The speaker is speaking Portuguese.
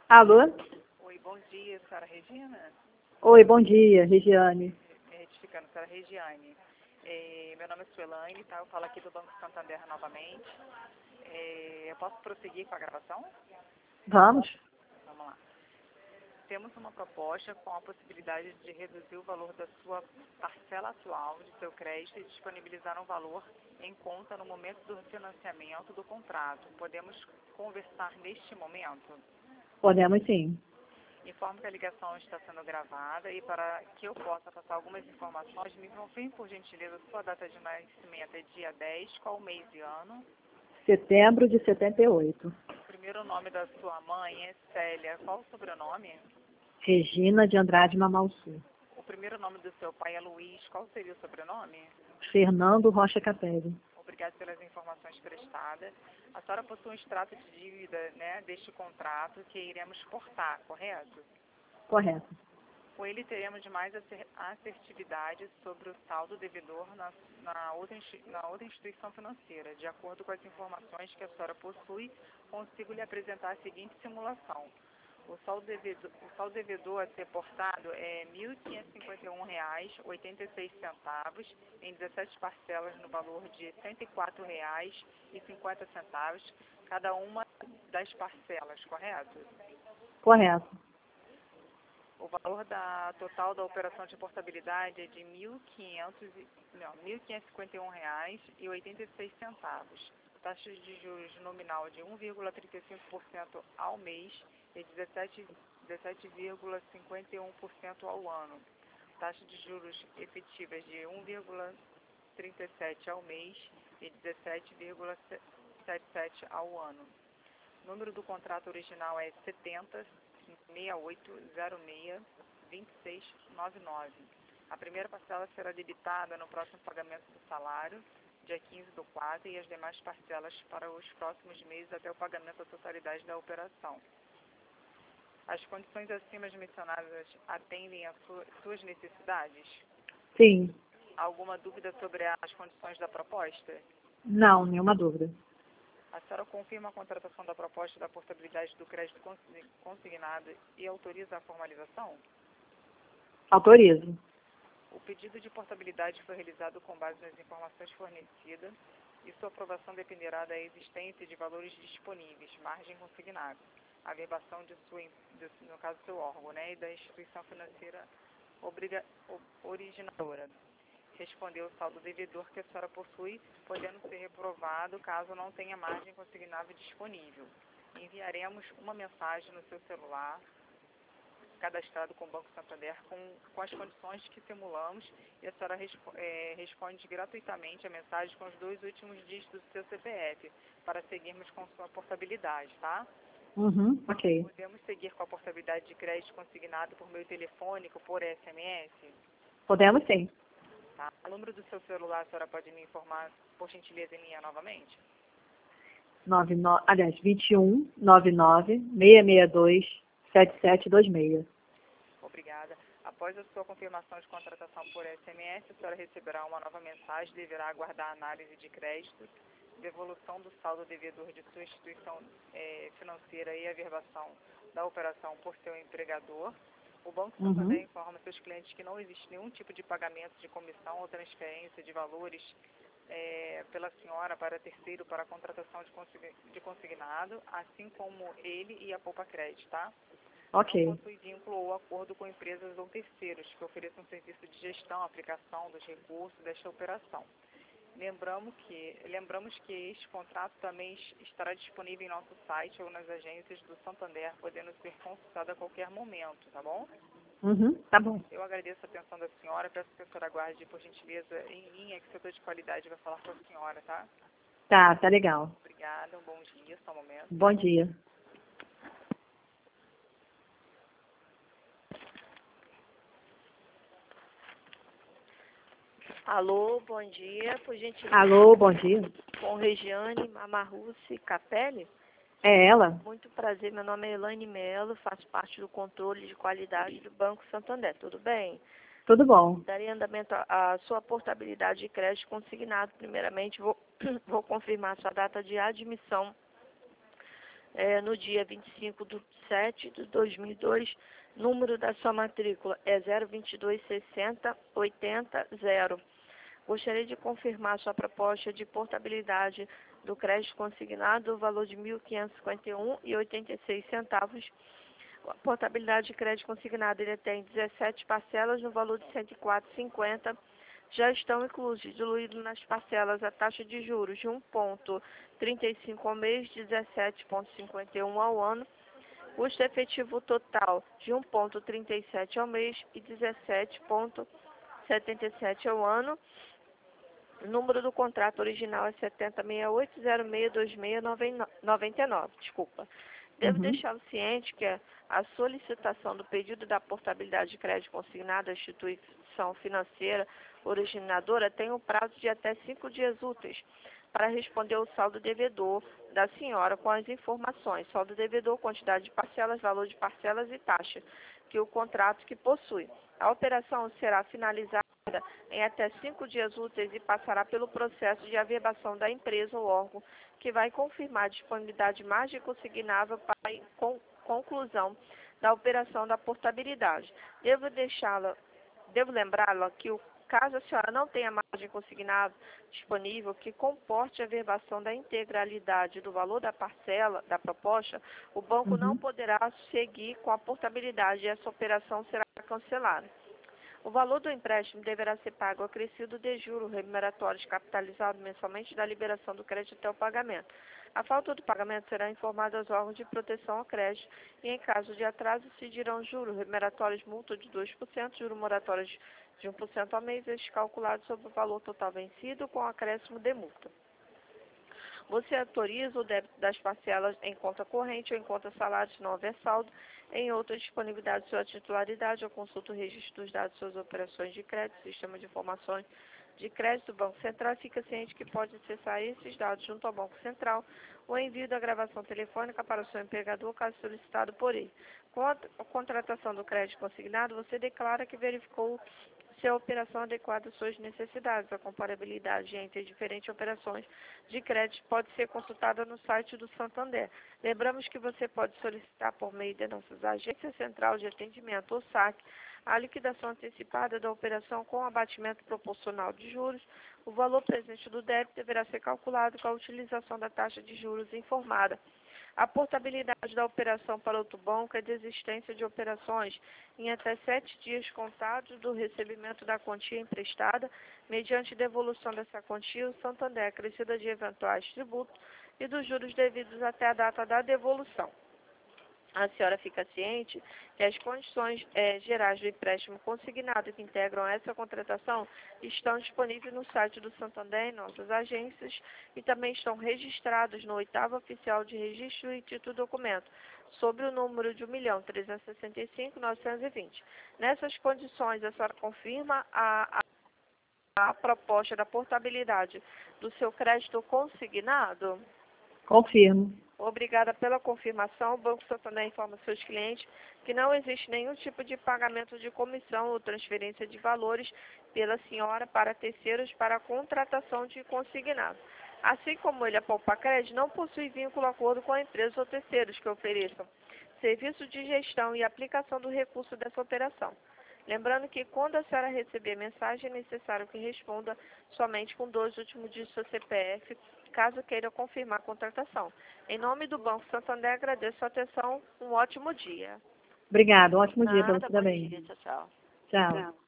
Alô? Oi, bom dia, senhora Regina. Oi, bom dia, Regiane. Me retificando, senhora Regiane. Meu nome é Suelaine, tá? Eu falo aqui do Banco Santander novamente. Eu posso prosseguir com a gravação? Vamos? Vamos lá. Temos uma proposta com a possibilidade de reduzir o valor da sua parcela atual de seu crédito e disponibilizar um valor em conta no momento do financiamento do contrato. Podemos conversar neste momento? Podemos sim. Informo que a ligação está sendo gravada e para que eu possa passar algumas informações, me confirme por gentileza sua data de nascimento é dia 10, qual mês e ano? Setembro de 78. O primeiro nome da sua mãe é Célia, qual o sobrenome? Regina de Andrade Mamalsu. O primeiro nome do seu pai é Luiz, qual seria o sobrenome? Fernando Rocha Capelli. Obrigada pelas informações prestadas. A senhora possui um extrato de dívida, né, deste contrato que iremos exportar, correto? Correto. Com ele teremos mais assertividade sobre o saldo devedor na outra instituição financeira. De acordo com as informações que a senhora possui, consigo lhe apresentar a seguinte simulação. O saldo devedor a ser portado é R$ 1.551,86 em 17 parcelas no valor de R$ 104,50, cada uma das parcelas, correto? Correto. O valor total da operação de portabilidade é de R$ 1.551,86. Taxa de juros nominal de 1,35% ao mês e 17,51% ao ano. Taxa de juros efetivas de 1,37% ao mês e 17,77% ao ano. O número do contrato original é 70-6806-2699. A primeira parcela será debitada no próximo pagamento do salário, dia 15/4, e as demais parcelas para os próximos meses até o pagamento da totalidade da operação. As condições acima mencionadas atendem às suas necessidades? Sim. Alguma dúvida sobre as condições da proposta? Não, nenhuma dúvida. A senhora confirma a contratação da proposta da portabilidade do crédito consignado e autoriza a formalização? Autorizo. O pedido de portabilidade foi realizado com base nas informações fornecidas e sua aprovação dependerá da existência de valores disponíveis, margem consignada, a verbação de no caso do seu órgão, né, e da instituição financeira originadora. Respondeu o saldo devedor que a senhora possui, podendo ser reprovado caso não tenha margem consignável disponível. Enviaremos uma mensagem no seu celular, cadastrado com o Banco Santander, com as condições que simulamos, e a senhora responde gratuitamente a mensagem com os 2 últimos dígitos do seu CPF, para seguirmos com sua portabilidade, tá? Ok. Podemos seguir com a portabilidade de crédito consignado por meio telefônico, por SMS? Podemos sim. Tá. O número do seu celular, a senhora pode me informar, por gentileza, em linha novamente? 21 99 662 7726. Obrigada. Após a sua confirmação de contratação por SMS, a senhora receberá uma nova mensagem e deverá aguardar a análise de crédito, devolução do saldo devedor de sua instituição financeira e a verbação da operação por seu empregador. O Banco Santander informa seus clientes que não existe nenhum tipo de pagamento de comissão ou transferência de valores pela senhora para terceiro para a contratação de consignado, assim como ele e a Poupa Crédito, tá? Ok. Não possui vínculo ou acordo com empresas ou terceiros que ofereçam serviço de gestão, aplicação dos recursos desta operação. Lembramos que este contrato também estará disponível em nosso site ou nas agências do Santander, podendo ser consultado a qualquer momento, tá bom? Tá bom. Eu agradeço a atenção da senhora, peço que a senhora aguarde, por gentileza, em linha, que o setor de qualidade vai falar com a senhora, tá? Tá legal. Obrigada, um bom dia, só um momento. Bom dia. Alô, bom dia, por gentileza. Alô, bom dia. Com Regiane Mamarrucci Capelli. É ela? Muito prazer, meu nome é Elaine Melo, faço parte do controle de qualidade do Banco Santander, tudo bem? Tudo bom. Darei andamento à sua portabilidade de crédito consignado. Primeiramente, vou confirmar sua data de admissão no dia 25/7/2002, número da sua matrícula é 0226080. Gostaria de confirmar sua proposta de portabilidade do crédito consignado, o valor de R$ 1.551,86. A portabilidade de crédito consignado ele tem 17 parcelas no valor de R$ 104,50. Já estão inclusos, diluídos nas parcelas, a taxa de juros de 1,35 ao mês, 17,51 ao ano, custo efetivo total de 1,37 ao mês e 17,77 ao ano. O número do contrato original é 7068062699. Desculpa. Devo deixá-lo ciente que a solicitação do pedido da portabilidade de crédito consignado à instituição financeira originadora tem um prazo de até 5 dias úteis para responder ao saldo devedor da senhora com as informações: saldo devedor, quantidade de parcelas, valor de parcelas e taxa que o contrato que possui. A operação será finalizada em até 5 dias úteis e passará pelo processo de averbação da empresa ou órgão que vai confirmar a disponibilidade margem consignável para a conclusão da operação da portabilidade. Devo lembrá-la que caso a senhora não tenha margem consignável disponível que comporte a averbação da integralidade do valor da parcela da proposta, o banco não poderá seguir com a portabilidade e essa operação será cancelada. O valor do empréstimo deverá ser pago acrescido de juros remuneratórios capitalizados mensalmente da liberação do crédito até o pagamento. A falta do pagamento será informada aos órgãos de proteção ao crédito e, em caso de atraso, se dirão juros remuneratórios, multa de 2%, juros moratórios de 1% ao mês, estes calculados sobre o valor total vencido com acréscimo de multa. Você autoriza o débito das parcelas em conta corrente ou em conta salário se não houver saldo, em outra disponibilidade de sua titularidade ou consulta o registro dos dados de suas operações de crédito, sistema de informações de crédito do Banco Central, fica ciente que pode acessar esses dados junto ao Banco Central ou envio da gravação telefônica para o seu empregador, caso solicitado por ele. Com a contratação do crédito consignado, você declara que verificou se a operação adequada às suas necessidades. A comparabilidade entre diferentes operações de crédito pode ser consultada no site do Santander. Lembramos que você pode solicitar por meio de nossas agências central de atendimento ou SAC a liquidação antecipada da operação com abatimento proporcional de juros. O valor presente do débito deverá ser calculado com a utilização da taxa de juros informada. A portabilidade da operação para outro banco é de existência de operações em até 7 dias contados do recebimento da quantia emprestada, mediante devolução dessa quantia, o Santander é acrescida de eventuais tributos e dos juros devidos até a data da devolução. A senhora fica ciente que as condições gerais do empréstimo consignado que integram essa contratação estão disponíveis no site do Santander em nossas agências e também estão registrados no 8º Oficial de Registro e Título Documento, sobre o número de 1.365.920. Nessas condições, a senhora confirma a proposta da portabilidade do seu crédito consignado? Confirmo. Obrigada pela confirmação. O Banco Santander informa seus clientes que não existe nenhum tipo de pagamento de comissão ou transferência de valores pela senhora para terceiros para a contratação de consignado. Assim como ele, a Poupa Crédito, não possui vínculo ou acordo com a empresa ou terceiros que ofereçam serviço de gestão e aplicação do recurso dessa operação. Lembrando que quando a senhora receber a mensagem, é necessário que responda somente com 2 últimos dígitos do seu CPF, caso queira confirmar a contratação. Em nome do Banco Santander, agradeço a atenção. Um ótimo dia. Obrigada. Um ótimo dia para Nada, você bom também. dia. Tchau, tchau. Tchau.